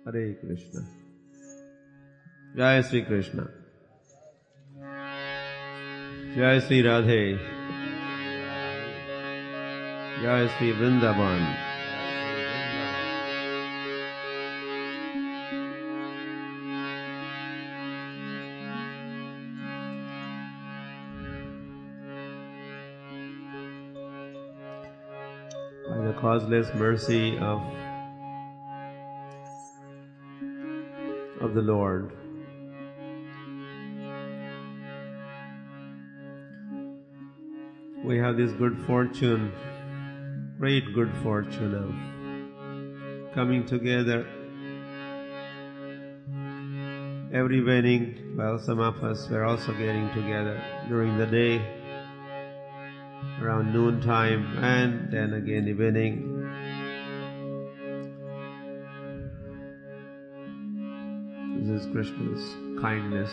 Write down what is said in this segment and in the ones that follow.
Hare Krishna. Jai Sri Krishna. Jai Sri Radhe. Jai Sri Vrindavan. By the causeless mercy of the Lord, we have this good fortune, great good fortune of coming together every evening. Well, some of us were also getting together during the day around noon time, and then again evening. This is Krishna's kindness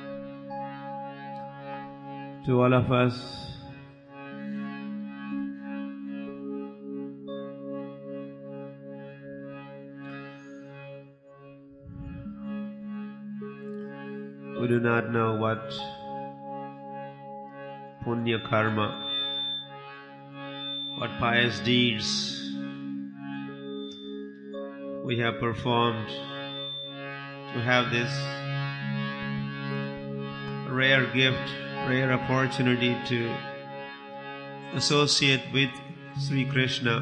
to all of us. We do not know what punya karma, what pious deeds we have performed to have this rare gift, rare opportunity to associate with Sri Krishna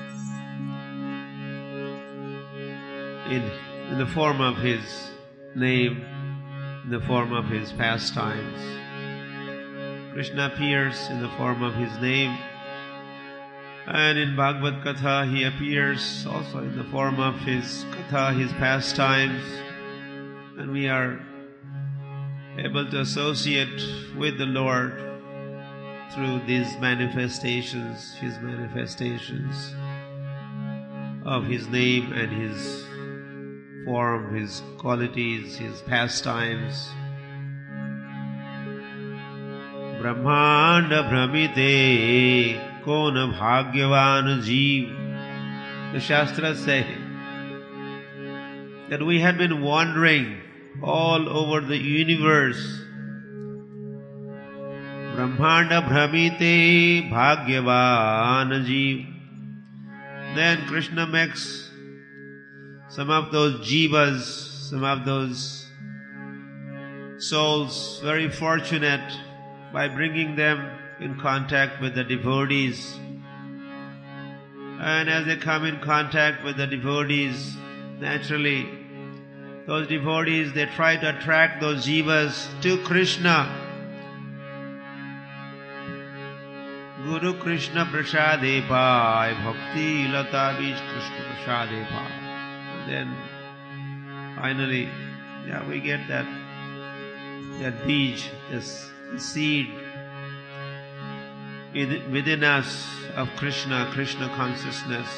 in the form of His name, in the form of His pastimes. Krishna appears in the form of His name, and in Bhagavad Katha He appears also in the form of His Katha, His pastimes, and we are able to associate with the Lord through these manifestations, His manifestations of His name and His form, His qualities, His pastimes. Brahmanda Brahmite Kona Bhagyavan Jeev. The Shastras say that we had been wandering all over the universe. Brahmanda Brahmite Bhagyavan Jeev. Then Krishna makes some of those jivas, some of those souls very fortunate by bringing them in contact with the devotees. And as they come in contact with the devotees, naturally, those devotees, they try to attract those jivas to Krishna. Guru Krishna Prasade Pai, Bhakti Lata Bij Krishna Prasade Pai. And then finally, we get that bij, this seed within us of Krishna consciousness.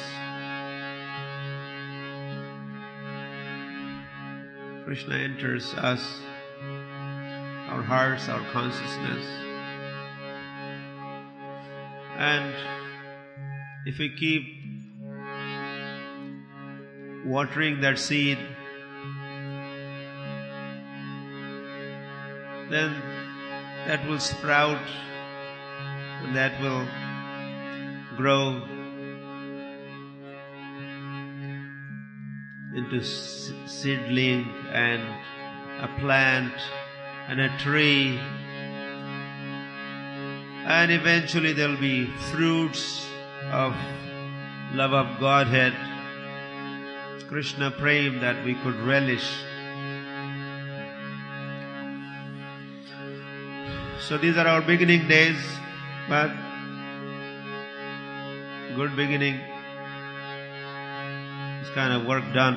Krishna enters us, our hearts, our consciousness. And if we keep watering that seed, then that will sprout and that will grow into seedling and a plant and a tree, and eventually there will be fruits of love of Godhead, Krishna Prem, that we could relish. So these are our beginning days, but good beginning. It's kind of work done.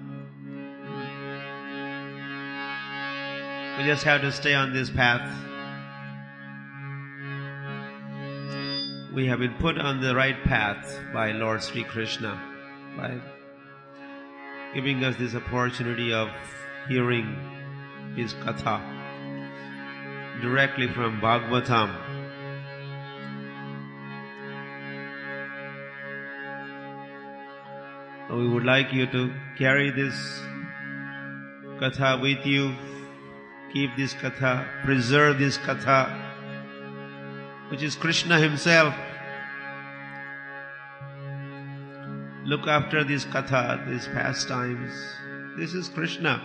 We just have to stay on this path. We have been put on the right path by Lord Sri Krishna, by giving us this opportunity of hearing His Katha directly from Bhagavatam. We would like you to carry this katha with you. Keep this katha, preserve this katha, which is Krishna himself. Look after this katha, these pastimes. This is Krishna.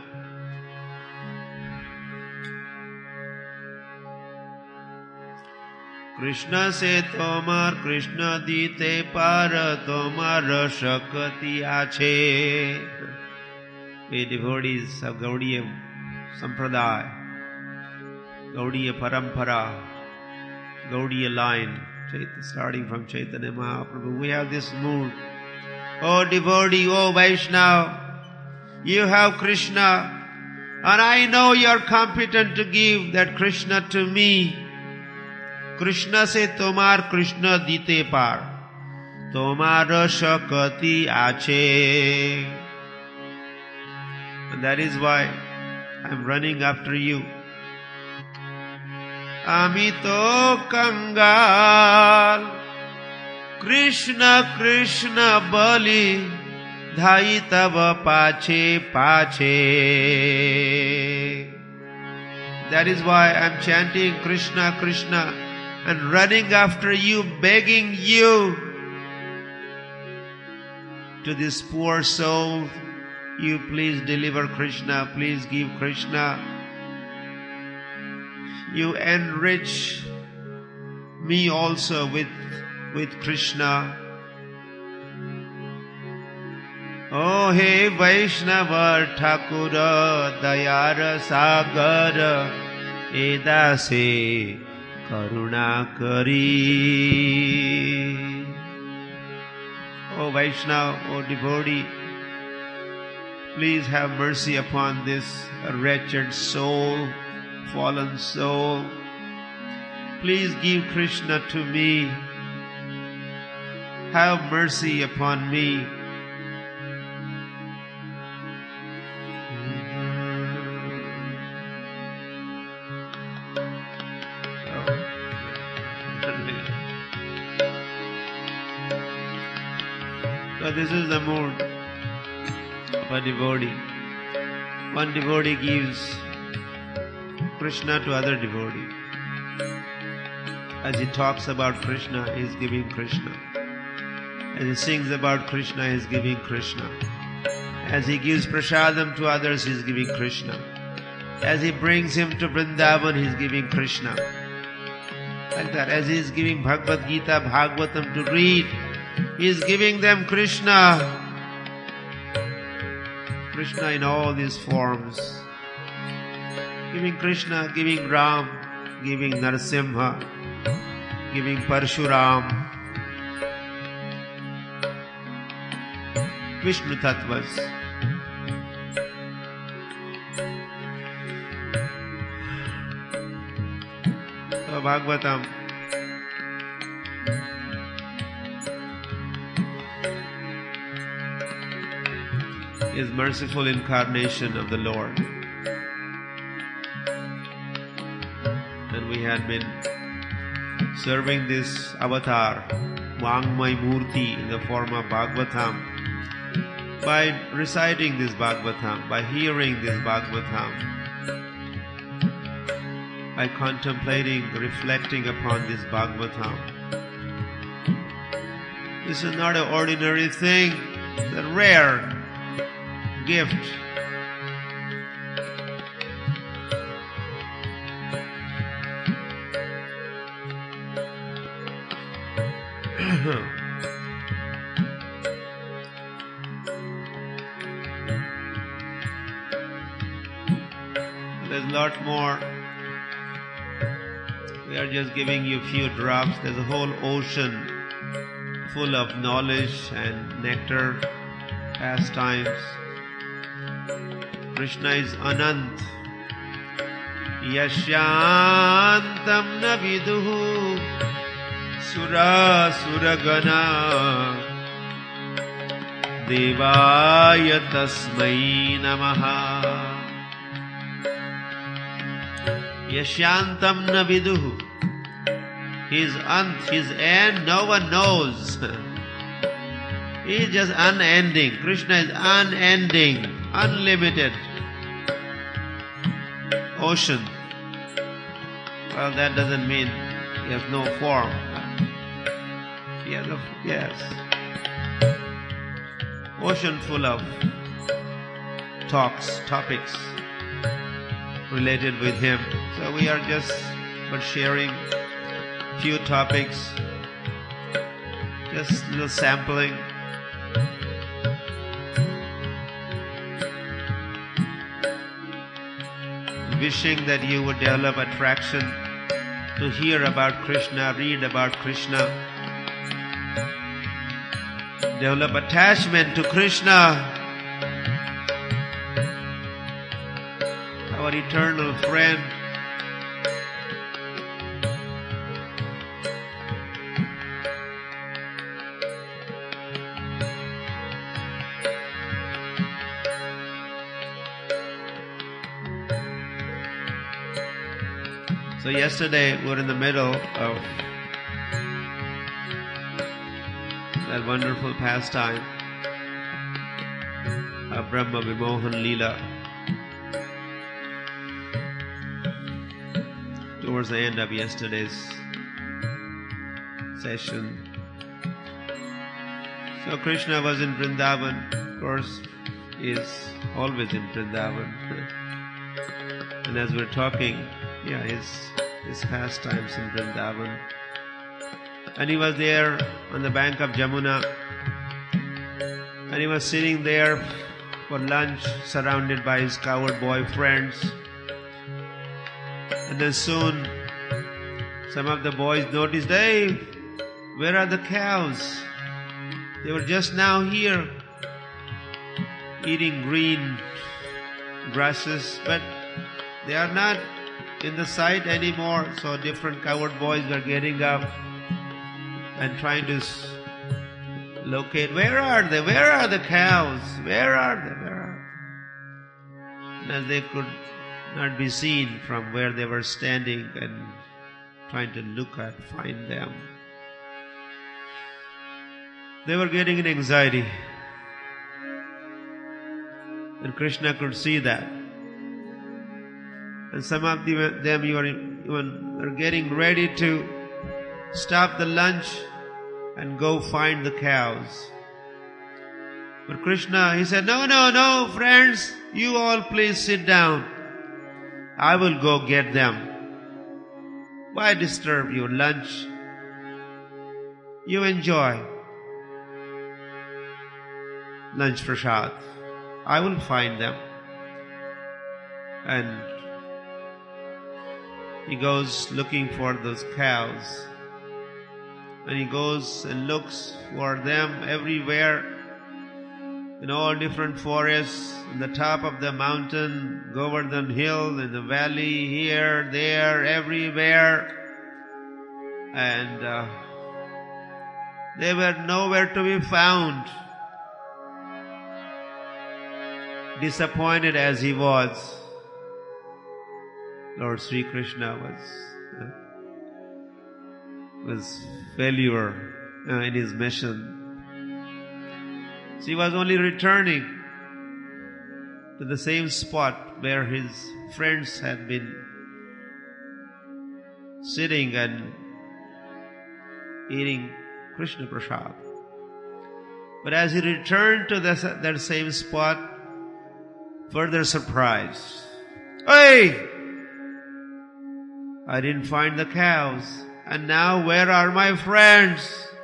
Krishna se tomar Krishna dite par tomar shakti ache. We devotees of Gaudiya Sampradaya, Gaudiya Parampara, Gaudiya line, starting from Chaitanya Mahaprabhu, we have this mood. Oh devotee, oh Vaishnava, you have Krishna, and I know you are competent to give that Krishna to me. Krishna se tomar Krishna dite par, tomar shakti ache. And that is why I am running after you. Amito kangal, Krishna Krishna bali, dhai tava pache pache. That is why I am chanting Krishna Krishna and running after you, begging you to this poor soul. You please deliver Krishna, please give Krishna. You enrich me also with Krishna. Oh hey Vaishnava Thakura Dayara Sagara Edase Karuna Kari. Oh Vaishnava, oh devotee, please have mercy upon this wretched soul, fallen soul. Please give Krishna to me. Have mercy upon me. So this is the mood of a devotee. One devotee gives Krishna to other devotee. As he talks about Krishna, he is giving Krishna. As he sings about Krishna, he is giving Krishna. As he gives prasadam to others, he is giving Krishna. As he brings him to Vrindavan, he is giving Krishna. Like that. As he is giving Bhagavad Gita, Bhagavatam to read, he is giving them Krishna. Krishna in all these forms. Giving Krishna, giving Ram, giving Narasimha, giving Parshuram. Vishnu Tattvas. So Bhagavatam is merciful incarnation of the Lord. And we had been serving this avatar, Vangmay Murti, in the form of Bhagavatam. By reciting this Bhagavatam, by hearing this Bhagavatam, by contemplating, reflecting upon this Bhagavatam. This is not an ordinary thing, it's a rare gift. There's a lot more. We are just giving you a few drops. There's a whole ocean full of knowledge and nectar, pastimes. Krishna is Anant. Yashyantam na viduhu sura suragana devaya tasmai namaha. Yashyantam na viduhu. His ant, his end, no one knows. He is just unending. Krishna is unending, unlimited. Ocean. Well, that doesn't mean he has no form. He has a, yes. Ocean full of topics related with him. So we are just but sharing few topics, just a little sampling. Wishing that you would develop attraction to hear about Krishna, read about Krishna, develop attachment to Krishna, our eternal friend. So yesterday we were in the middle of that wonderful pastime of Brahma Vimohan Leela. Towards the end of yesterday's session. So Krishna was in Vrindavan, of course, he is always in Vrindavan. And as we're talking, his pastimes in Vrindavan. And he was there on the bank of Jamuna. And he was sitting there for lunch, surrounded by his cowherd boy friends. And then soon, some of the boys noticed, hey, where are the cows? They were just now here, eating green grasses, but they are not in the sight anymore. So different cowherd boys were getting up and trying to locate, where are they? Where are the cows? Where are they? Where are they? And as they could not be seen from where they were standing and trying to find them, they were getting an anxiety. And Krishna could see that. And some of them even were getting ready to stop the lunch and go find the cows. But Krishna, he said, no, friends, you all please sit down. I will go get them. Why disturb your lunch? You enjoy lunch prasad. I will find them. And he goes looking for those cows. And he goes and looks for them everywhere, in all different forests, in the top of the mountain, Govardhan Hill, in the valley, here, there, everywhere. And they were nowhere to be found. Disappointed as he was, Lord Sri Krishna was failure in his mission. So he was only returning to the same spot where his friends had been sitting and eating Krishna Prasad. But as he returned to that same spot, further surprise. Hey! I didn't find the cows. And now where are my friends?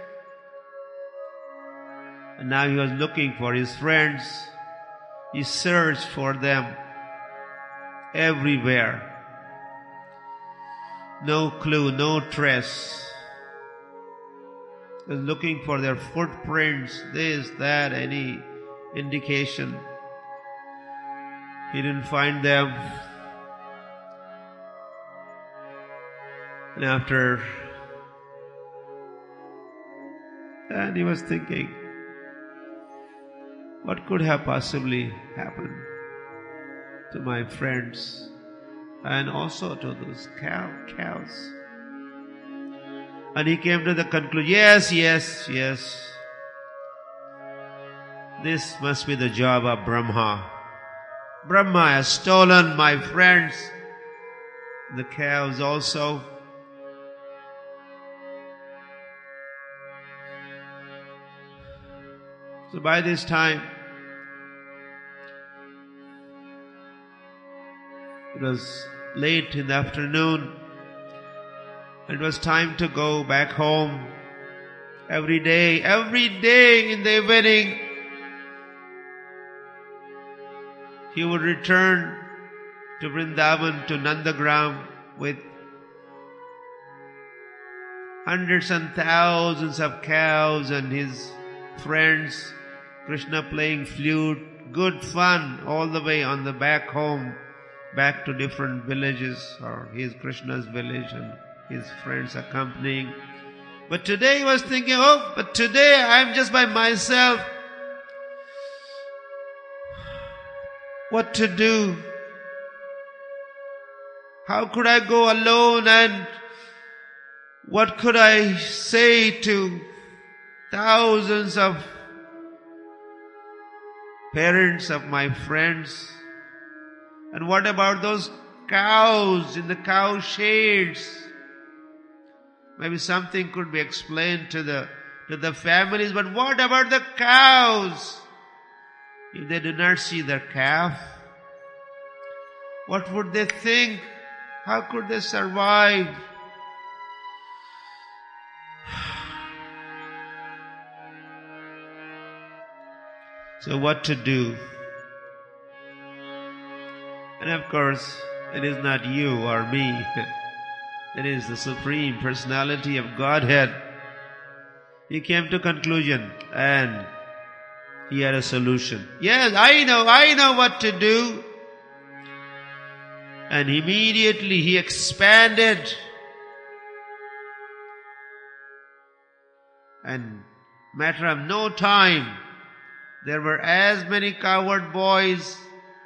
And now he was looking for his friends. He searched for them everywhere. No clue, no trace. He was looking for their footprints, this, that, any indication. He didn't find them. And he was thinking, what could have possibly happened to my friends and also to those cows? And he came to the conclusion, yes. this must be the job of Brahma. Brahma has stolen my friends, the cows also. So by this time, it was late in the afternoon. It was time to go back home. Every day in the evening, he would return to Vrindavan, to Nandagram, with hundreds and thousands of cows and his friends, Krishna playing flute, good fun all the way on the back home, back to different villages, or his Krishna's village and his friends accompanying. But today he was thinking, but today I'm just by myself. What to do? How could I go alone, and what could I say to thousands of parents of my friends? And what about those cows in the cow sheds? Maybe something could be explained to the families, but what about the cows? If they do not see their calf, what would they think? How could they survive? So what to do? And of course, it is not you or me. It is the Supreme Personality of Godhead. He came to conclusion and he had a solution. Yes, I know what to do. And immediately he expanded. And matter of no time, there were as many cowherd boys,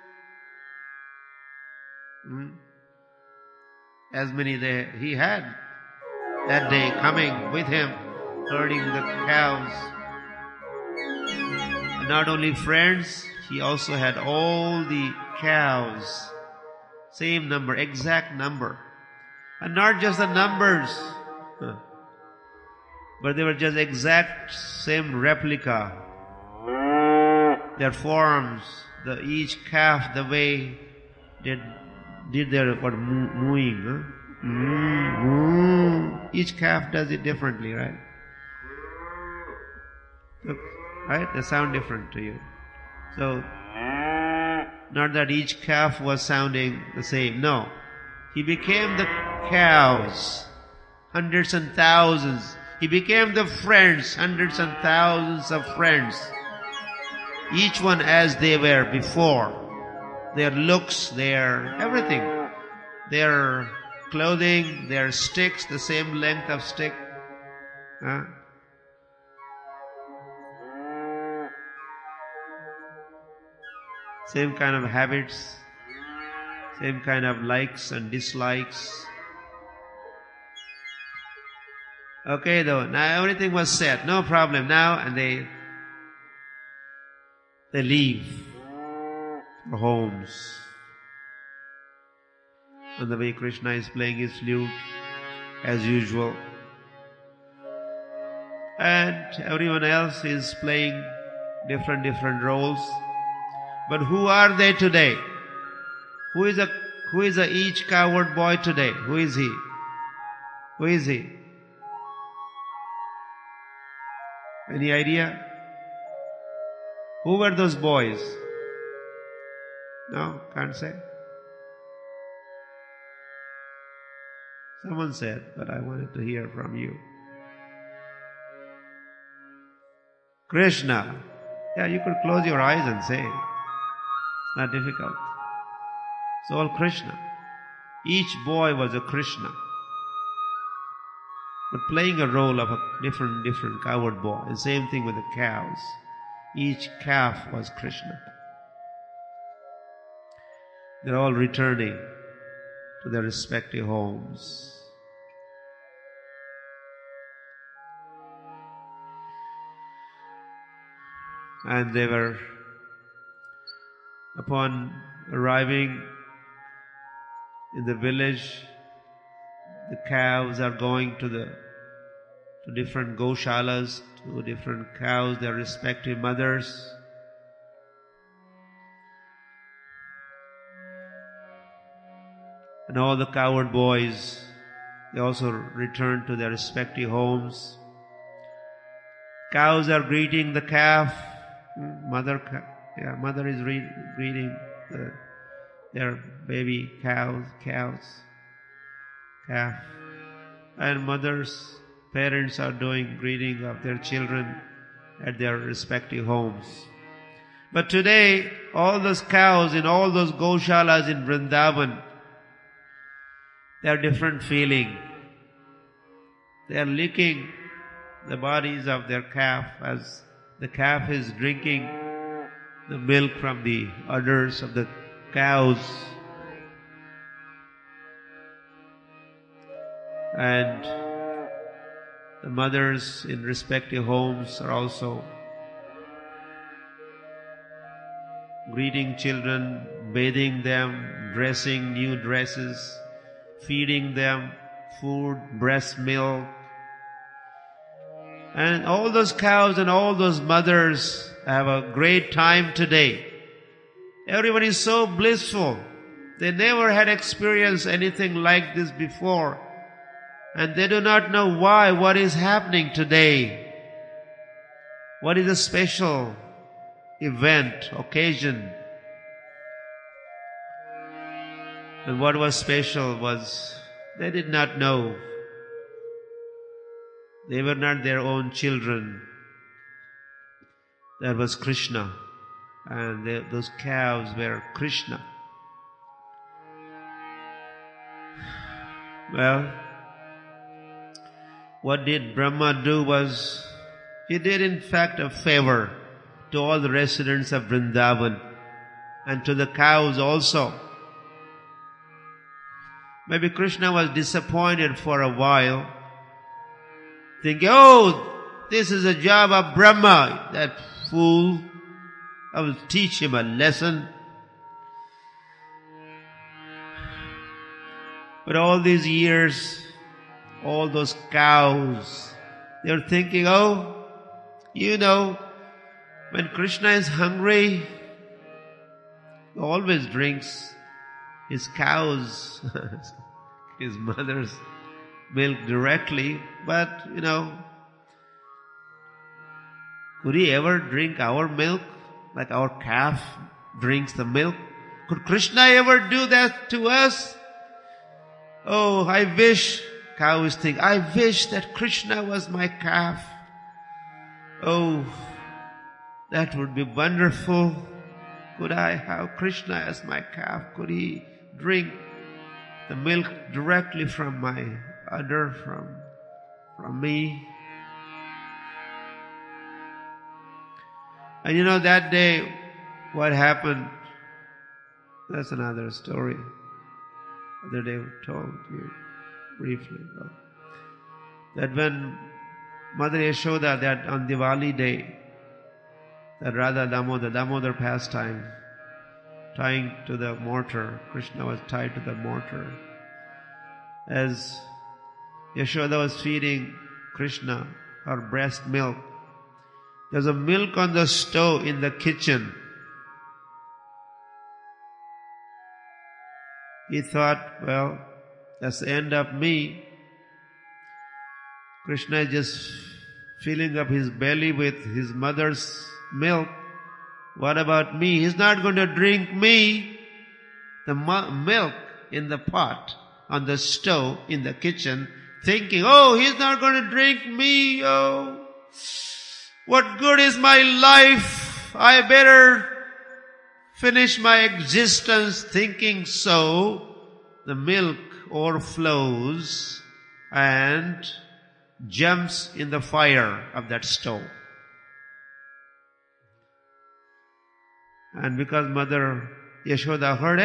as many he had that day coming with him, herding the cows. And not only friends, he also had all the cows. Same number, exact number. And not just the numbers, but they were just exact same replica. Their forms, each calf, the way they did their mooing. Each calf does it differently, right? Right? They sound different to you. So, not that each calf was sounding the same. No. He became the cows, hundreds and thousands. He became the friends, hundreds and thousands of friends. Each one as they were before. Their looks, their everything. Their clothing, their sticks, the same length of stick. Same kind of habits, same kind of likes and dislikes. Okay though, now everything was set, no problem now, and they leave for homes. On the way Krishna is playing his flute as usual. And everyone else is playing different roles. But who are they today? Who is each cowherd boy today? Who is he? Who is he? Any idea? Who were those boys? No, can't say. Someone said, but I wanted to hear from you. Krishna. Yeah, you could close your eyes and say. It's not difficult. It's all Krishna. Each boy was a Krishna, but playing a role of a different cowherd boy. The same thing with the cows. Each calf was Krishna. They're all returning to their respective homes. And they were, upon arriving in the village, the cows are going to different goshalas, to different cows, their respective mothers. And all the cowherd boys, they also return to their respective homes. Cows are greeting the calf. Mother is greeting their baby calf. And parents are doing greeting of their children at their respective homes. But today, all those cows in all those goshalas in Vrindavan, they are different feeling. They are licking the bodies of their calf as the calf is drinking the milk from the udders of the cows. And the mothers in respective homes are also greeting children, bathing them, dressing new dresses, feeding them food, breast milk. And all those cows and all those mothers have a great time today. Everyone is so blissful. They never had experienced anything like this before. And they do not know why, what is happening today. What is the special event, occasion. And what was special was they did not know. They were not their own children. That was Krishna. And those cows were Krishna. Well, what did Brahma do was, he did in fact a favor to all the residents of Vrindavan and to the cows also. Maybe Krishna was disappointed for a while, thinking, oh, this is a job of Brahma, that fool. I will teach him a lesson. But all these years, all those cows, they were thinking, oh, when Krishna is hungry, he always drinks his cows, his mother's milk directly. But, could he ever drink our milk like our calf drinks the milk? Could Krishna ever do that to us? Oh, cows think, I wish that Krishna was my calf. Oh, that would be wonderful. Could I have Krishna as my calf? Could he drink the milk directly from my udder, from me? And that day, what happened? That's another story. Other day I told you briefly. That when Mother Yashoda, that on Diwali day, that Radha Damodar pastime, tying to the mortar, Krishna was tied to the mortar. As Yashoda was feeding Krishna her breast milk, there's a milk on the stove in the kitchen. He thought, well, that's the end of me. Krishna is just filling up his belly with his mother's milk. What about me? He's not going to drink me. The milk in the pot on the stove in the kitchen, thinking, oh, he's not going to drink me. Oh, what good is my life? I better finish my existence. Thinking so, the milk overflows and jumps in the fire of that stove. And because Mother Yashoda heard,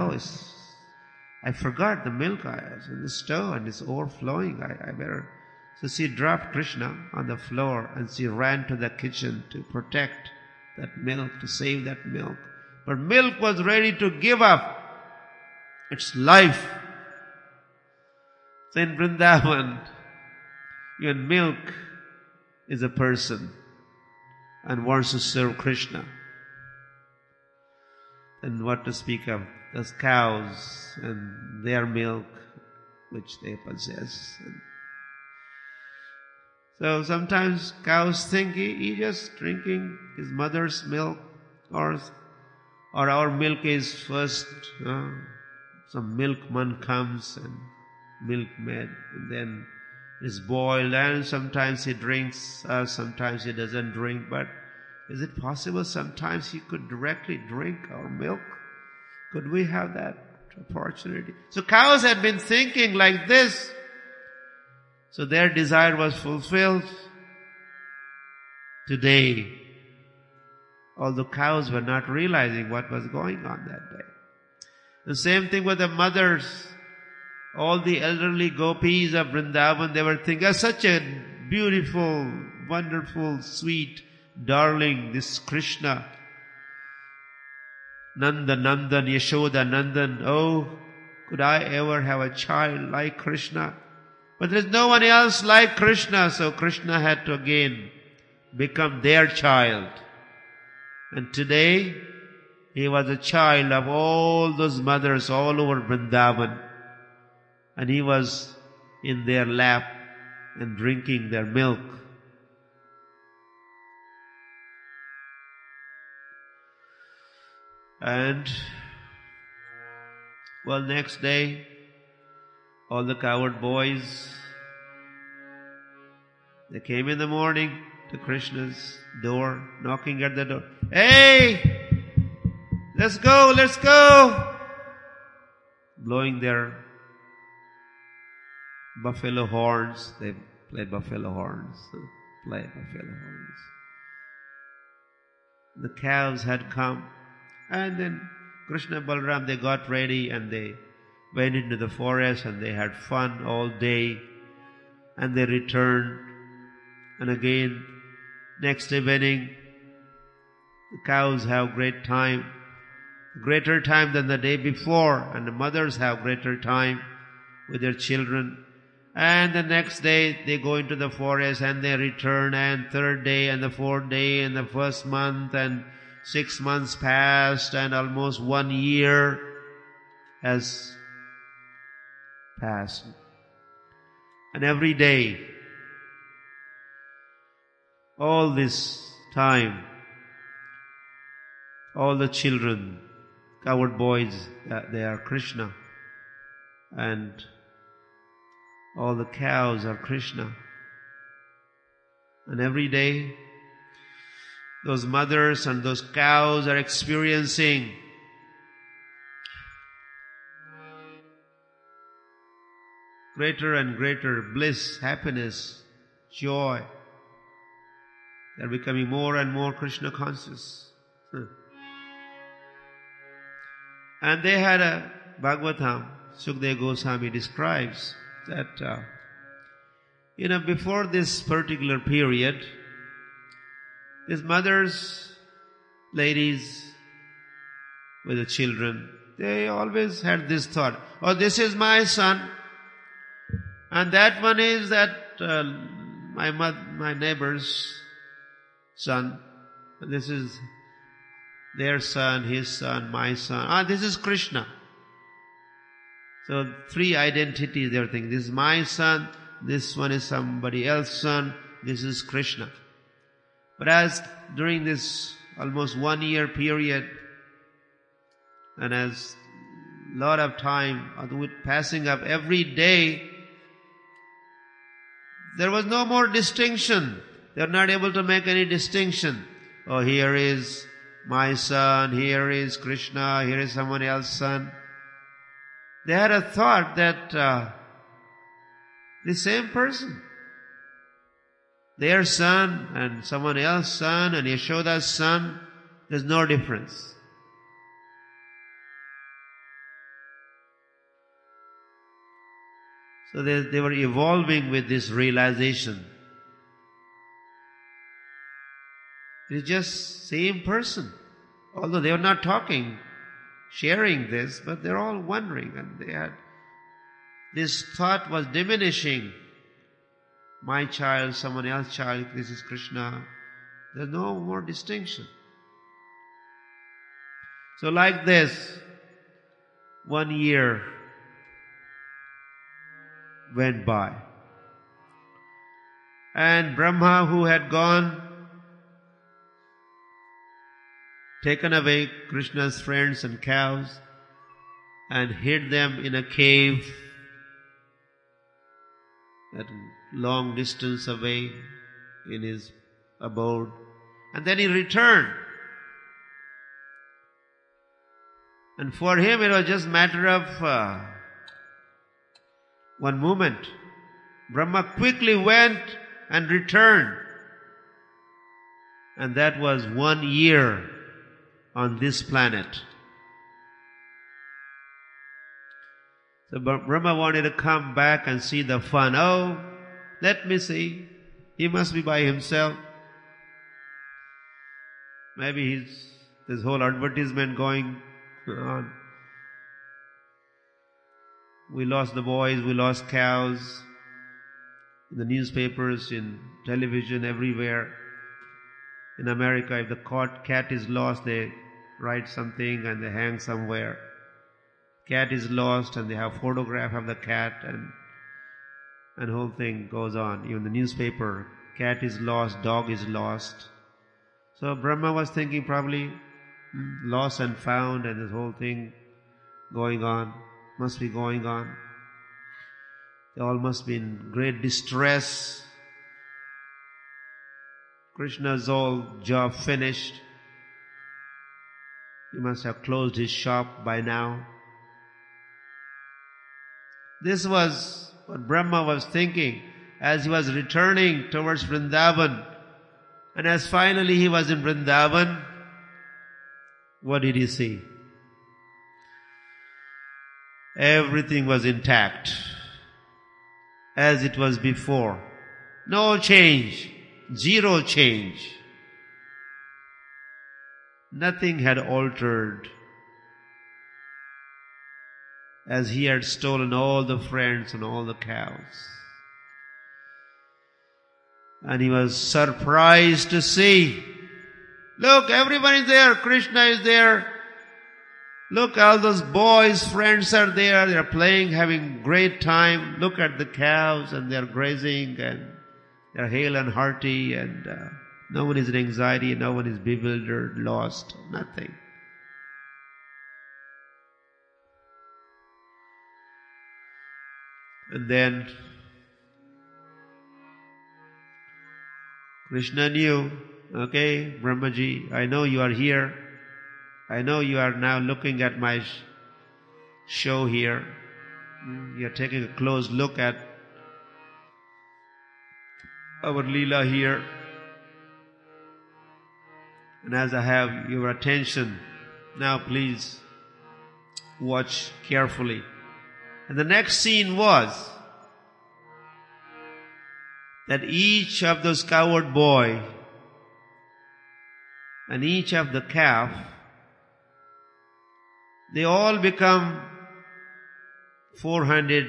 I forgot the milk is in the stove and it's overflowing. I better So she dropped Krishna on the floor and she ran to the kitchen to protect that milk, to save that milk. But milk was ready to give up its life. So in Vrindavan, even milk is a person and wants to serve Krishna. And what to speak of those cows and their milk which they possess. So sometimes cows think he just drinking his mother's milk, or our milk is first, some milkman comes and milk made, and then it's boiled, and sometimes he drinks, sometimes he doesn't drink. But is it possible sometimes he could directly drink our milk? Could we have that opportunity? So cows had been thinking like this. So their desire was fulfilled. Today, although cows were not realizing what was going on that day. The same thing with the mothers. All the elderly gopis of Vrindavan, they were thinking, such a beautiful, wonderful, sweet, darling, this Krishna. Nanda Nandan, Yashoda Nandan. Oh, could I ever have a child like Krishna? But there is no one else like Krishna, so Krishna had to again become their child. And today, he was a child of all those mothers all over Vrindavan. And he was in their lap and drinking their milk. And, well, next day, all the cowherd boys, they came in the morning to Krishna's door, knocking at the door. Hey! Let's go, let's go! Blowing their buffalo horns. They play buffalo horns. The cows had come. And then Krishna and Balaram, they got ready and they went into the forest and they had fun all day. And they returned. And again, next evening, the cows have great time. Greater time than the day before. And the mothers have greater time with their children. And the next day, they go into the forest and they return. And third day and the fourth day and the first month and 6 months passed and almost 1 year has passed. And every day, all this time, all the children, cowherd boys, they are Krishna. And all the cows are Krishna. And every day, those mothers and those cows are experiencing greater and greater bliss, happiness, joy. They're becoming more and more Krishna conscious. And they had a Bhagavatam. Sukadeva Goswami describes that, before this particular period, these mothers, ladies with the children, they always had this thought, oh, this is my son, and that one is my neighbor's son, and this is their son, his son, my son. This is Krishna. So 3 identities they were thinking. This is my son, this one is somebody else's son, this is Krishna. But as during this almost 1 year period, and as a lot of time with passing up every day, there was no more distinction. They were not able to make any distinction. Oh, here is my son, here is Krishna, here is someone else's son. They had a thought that the same person, their son and someone else's son and Yashoda's son, there's no difference. So they were evolving with this realization. It is just same person. Although they were not talking, sharing this, but they're all wondering, and they had this thought was diminishing. My child, someone else's child, this is Krishna. There's no more distinction. So like this, 1 year went by. And Brahma, who had gone, taken away Krishna's friends and cows and hid them in a cave at a long distance away in his abode. And then he returned. And for him it was just a matter of one moment. Brahma quickly went and returned. And that was 1 year on this planet. So Brahma wanted to come back and see the fun. Oh, let me see. He must be by himself. Maybe this whole advertisement going on. We lost the boys, we lost cows. In the newspapers, in television, everywhere. In America, if the cat is lost, they write something and they hang somewhere. Cat is lost and they have a photograph of the cat and whole thing goes on. Even the newspaper, cat is lost, dog is lost. So Brahma was thinking probably lost and found, and this whole thing going on, must be going on. They all must be in great distress. Krishna's whole job finished. He must have closed his shop by now. This was what Brahma was thinking as he was returning towards Vrindavan. And as finally he was in Vrindavan, what did he see? Everything was intact, as it was before. No change, zero change. Nothing had altered, as he had stolen all the friends and all the cows. And he was surprised to see, look, everyone is there, Krishna is there. Look, all those boys, friends are there, they are playing, having great time. Look at the cows and they are grazing and they are hale and hearty, and no one is in anxiety, no one is bewildered, lost, nothing. And then Krishna knew, okay, Brahmaji, I know you are here. I know you are now looking at my show here. You are taking a close look at our Leela here. And as I have your attention, now please watch carefully. And the next scene was that each of those cowherd boy and each of the calf, they all become four-handed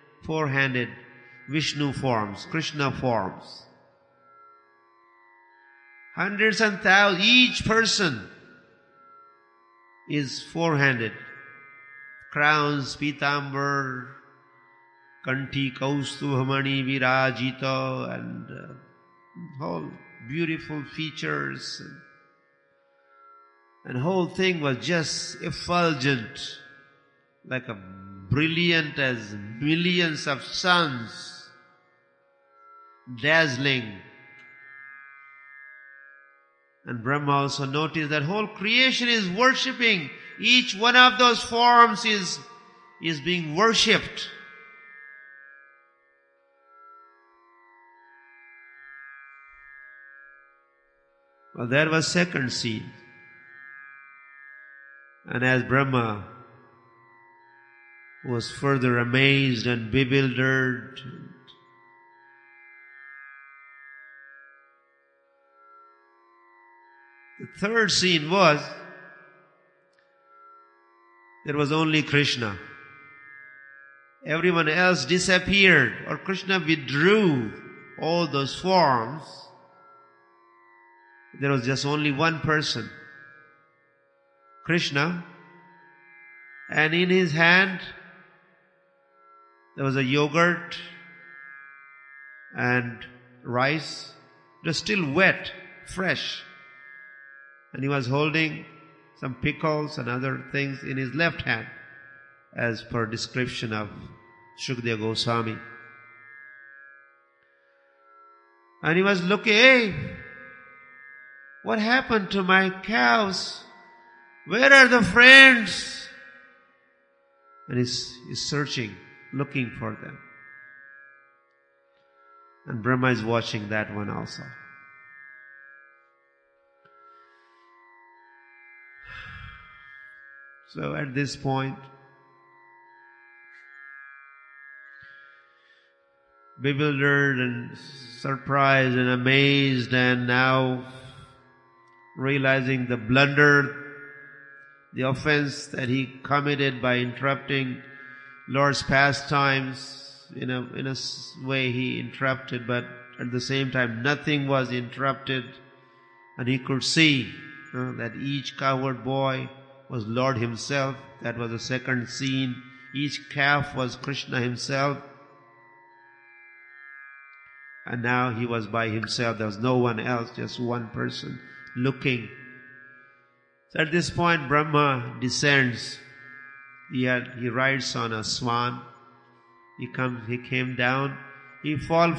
Vishnu forms, Krishna forms. Hundreds and thousands, each person is four-handed. Crowns, pitambar, kanti, kaustubhamani, virajita, and whole beautiful features. And whole thing was just effulgent, like a brilliant as millions of suns, dazzling. And Brahma also noticed that whole creation is worshipping. Each one of those forms is being worshipped. Well, that was second scene. And as Brahma was further amazed and bewildered. The third scene was, there was only Krishna. Everyone else disappeared, or Krishna withdrew all those forms. There was just only one person, Krishna, and in his hand there was a yogurt and rice. It was still wet, fresh. And he was holding some pickles and other things in his left hand, as per description of Shukadeva Goswami. And he was looking, hey, what happened to my cows? Where are the friends? And he's searching, looking for them. And Brahma is watching that one also. So at this point, bewildered and surprised and amazed, and now realizing the blunder, the offense that he committed by interrupting Lord's pastimes. In a way he interrupted, but at the same time nothing was interrupted, and he could see that each cowherd boy was Lord himself. That was the second scene. Each calf was Krishna himself. And now he was by himself. There was no one else, just one person looking. So at this point, Brahma descends. He rides on a swan. He came down. He fell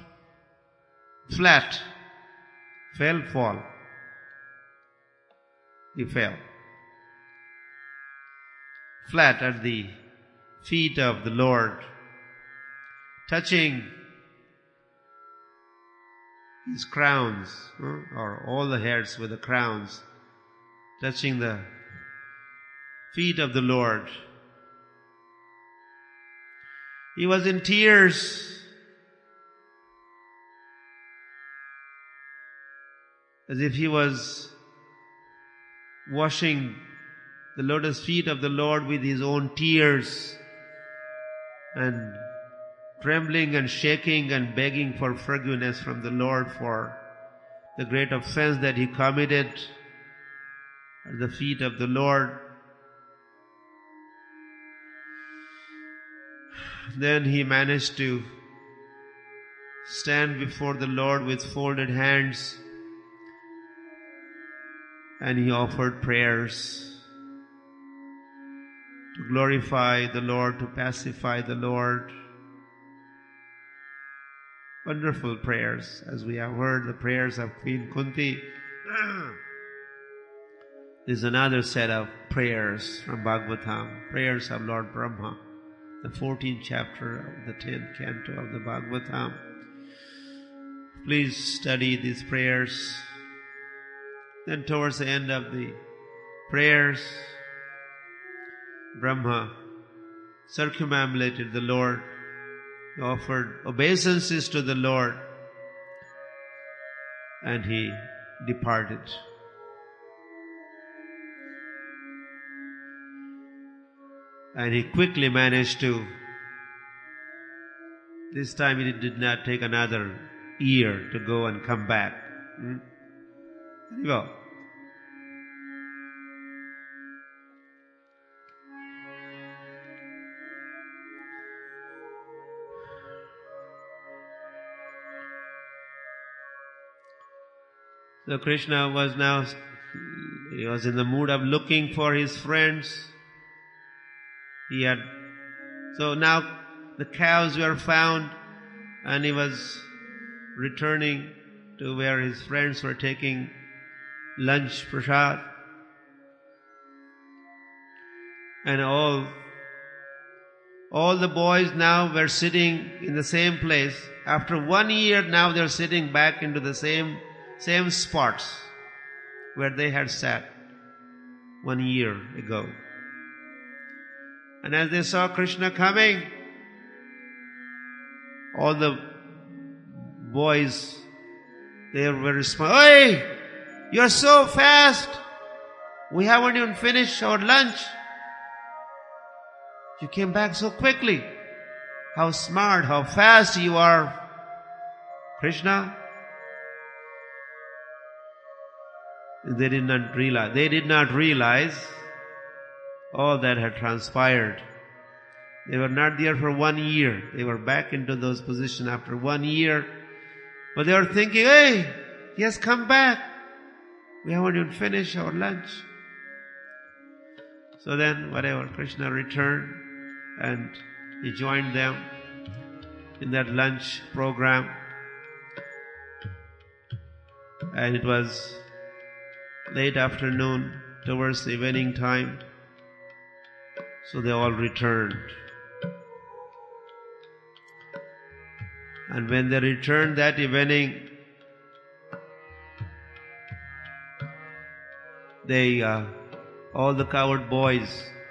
flat. Fall. He fell flat at the feet of the Lord, touching his crowns, or all the hairs with the crowns, touching the feet of the Lord. He was in tears, as if he was washing the lotus feet of the Lord with his own tears, and trembling and shaking and begging for forgiveness from the Lord for the great offense that he committed at the feet of the Lord. Then he managed to stand before the Lord with folded hands, and he offered prayers to glorify the Lord, to pacify the Lord. Wonderful prayers, as we have heard the prayers of Queen Kunti. There's another set of prayers from Bhagavatam, prayers of Lord Brahma, the 14th chapter of the 10th canto of the Bhagavatam. Please study these prayers. Then towards the end of the prayers, Brahma circumambulated the Lord. He offered obeisances to the Lord, and he departed. And he quickly managed to, this time it did not take another year to go and come back. There you go. So Krishna was in the mood of looking for his friends. So now the cows were found, and he was returning to where his friends were taking lunch, prasad. And all the boys now were sitting in the same place. After 1 year, now they're sitting back into the same spots where they had sat 1 year ago. And as they saw Krishna coming, all the boys, they were very smart. Hey, you're so fast. We haven't even finished our lunch. You came back so quickly. How smart, how fast you are, Krishna. They did not realize all that had transpired. They were not there for 1 year. They were back into those positions after 1 year. But they were thinking, hey, he has come back. We haven't even finished our lunch. So then, whatever, Krishna returned and he joined them in that lunch program. And it was late afternoon, towards the evening time. So they all returned. And when they returned that evening, they, all the coward boys,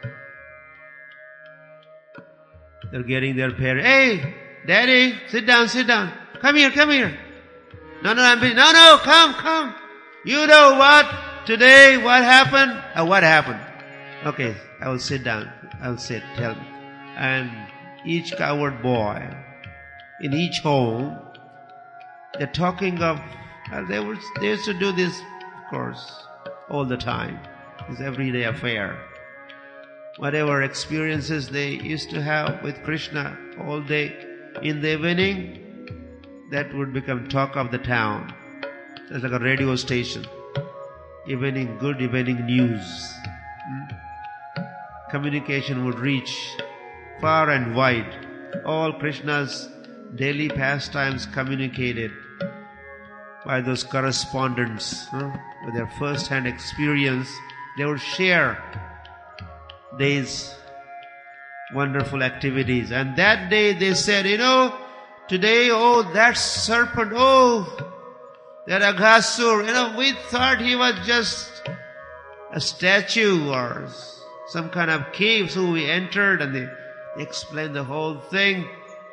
they're getting their parents. Hey, Daddy, sit down. Come here. No, come. You know what? Today, what happened? What happened? Okay, I will sit down. Tell me. And each coward boy, in each home, they're talking of, they used to do this, of course, all the time. This everyday affair. Whatever experiences they used to have with Krishna all day, in the evening, that would become talk of the town. It's like a radio station. Good evening news. Communication would reach far and wide. All Krishna's daily pastimes communicated by those correspondents with their first-hand experience. They would share these wonderful activities. And that day they said, today, that serpent, that Aghasur, we thought he was just a statue or some kind of cave. So we entered and they explained the whole thing.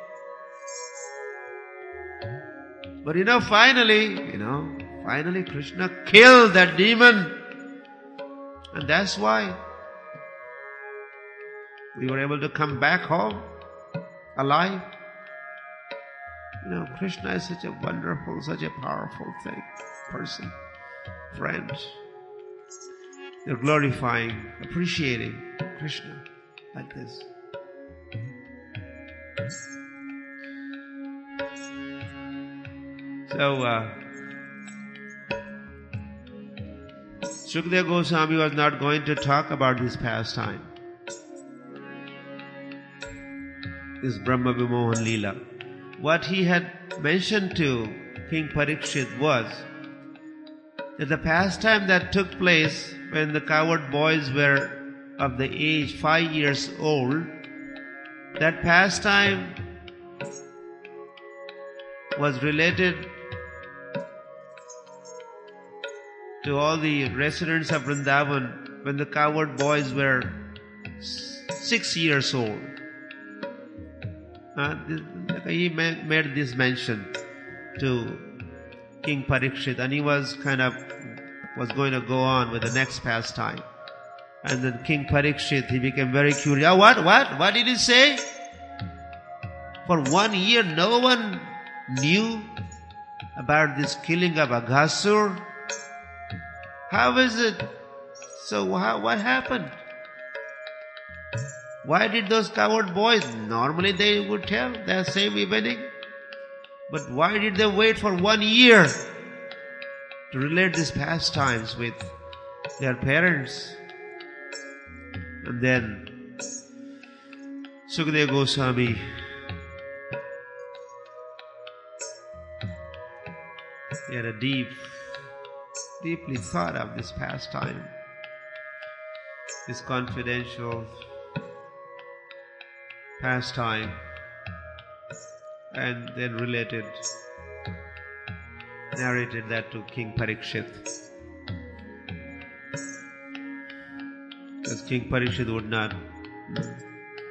But finally Krishna killed that demon. And that's why we were able to come back home alive. Krishna is such a wonderful, such a powerful person, friend. They're glorifying, appreciating Krishna like this. So, Shukadeva Goswami was not going to talk about this pastime, this Brahma Vimohan Leela. What he had mentioned to King Parikshit was that the pastime that took place when the coward boys were of the age 5 years old, that pastime was related to all the residents of Vrindavan when the coward boys were 6 years old. He made this mention to King Parikshit, and he was going to go on with the next pastime. And then King Parikshit, he became very curious. What did he say? For 1 year, no one knew about this killing of Aghasur. How is it? So what happened? Why did those coward boys, normally they would tell that same evening, but why did they wait for 1 year to relate these pastimes with their parents? And then Shukadeva Goswami he had a deeply thought of this pastime, this confidential pastime, and then narrated that to King Parikshit. Because King Parikshit would not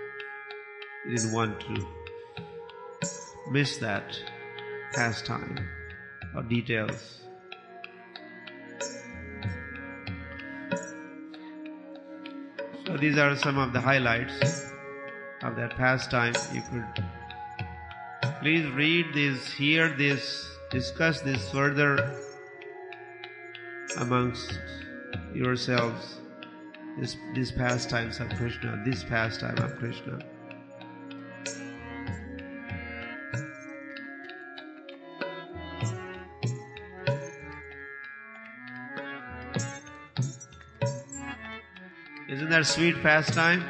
He didn't want to miss that pastime or details. So these are some of the highlights of that pastime. You could please read this, hear this, discuss this further amongst yourselves. These pastimes of Krishna, this pastime of Krishna. Isn't that sweet pastime?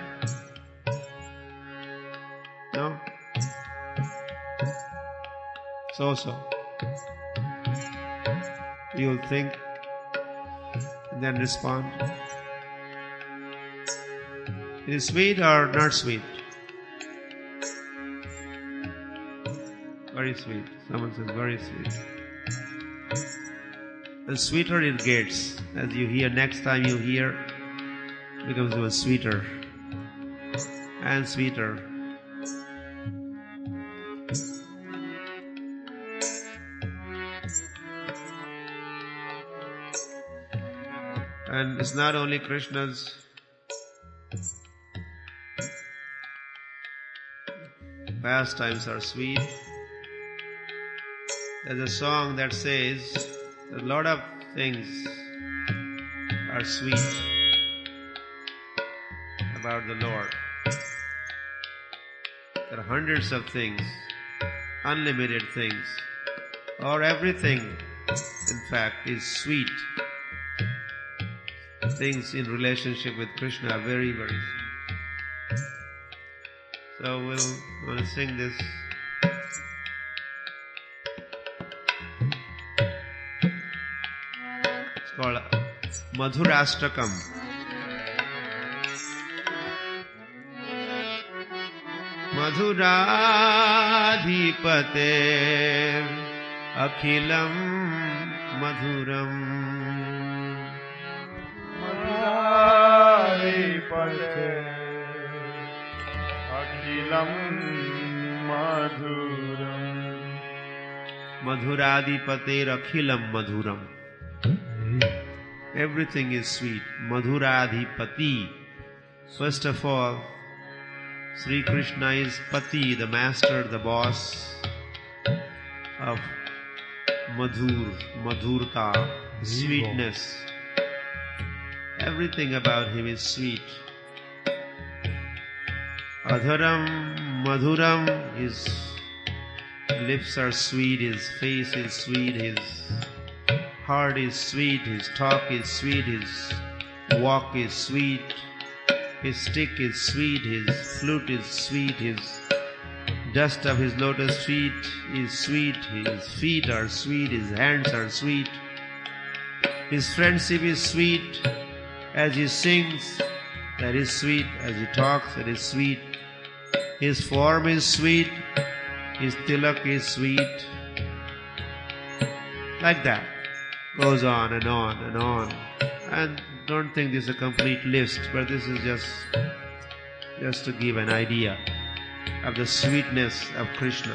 No? So. You'll think and then respond. It is sweet or not sweet? Very sweet. Someone says very sweet. And sweeter it gets. As you hear, next time you hear, it becomes even sweeter and sweeter. And it's not only Krishna's pastimes are sweet. There's a song that says a lot of things are sweet about the Lord. There are hundreds of things, unlimited things, or everything, in fact, is sweet. Things in relationship with Krishna are very, very sweet. So we'll want to sing this. It's called Madhurashtakam. Madhuradhipater akhilam madhuram. Madhuradhipater akhilam madhuram. Madhuradhipater akhilam madhuram. Everything is sweet. Madhuradhipati. First of all, Sri Krishna is Pati, the master, the boss of Madhur, Madhurta, sweetness. Everything about him is sweet. Adharam, Madhuram, his lips are sweet, his face is sweet, his heart is sweet, his talk is sweet, his walk is sweet. His stick is sweet, his flute is sweet, his dust of his lotus feet is sweet, his feet are sweet, his hands are sweet. His friendship is sweet. As he sings, that is sweet. As he talks, that is sweet. His form is sweet. His tilak is sweet. Like that. Goes on and on and on. And don't think this is a complete list, but this is just to give an idea of the sweetness of Krishna.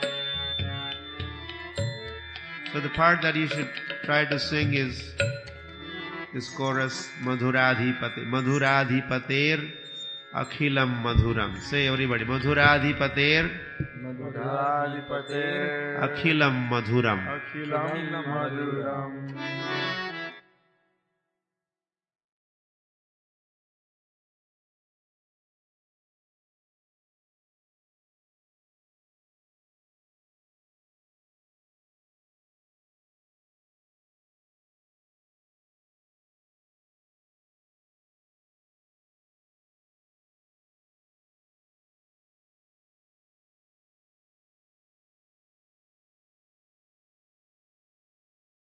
So the part that you should try to sing is this chorus, Madhuradhipate. Madhuradhipater akhilam madhuram. Say everybody, Madhuradhipater Madhuradhipater akhilam madhuram. akhilam madhuram.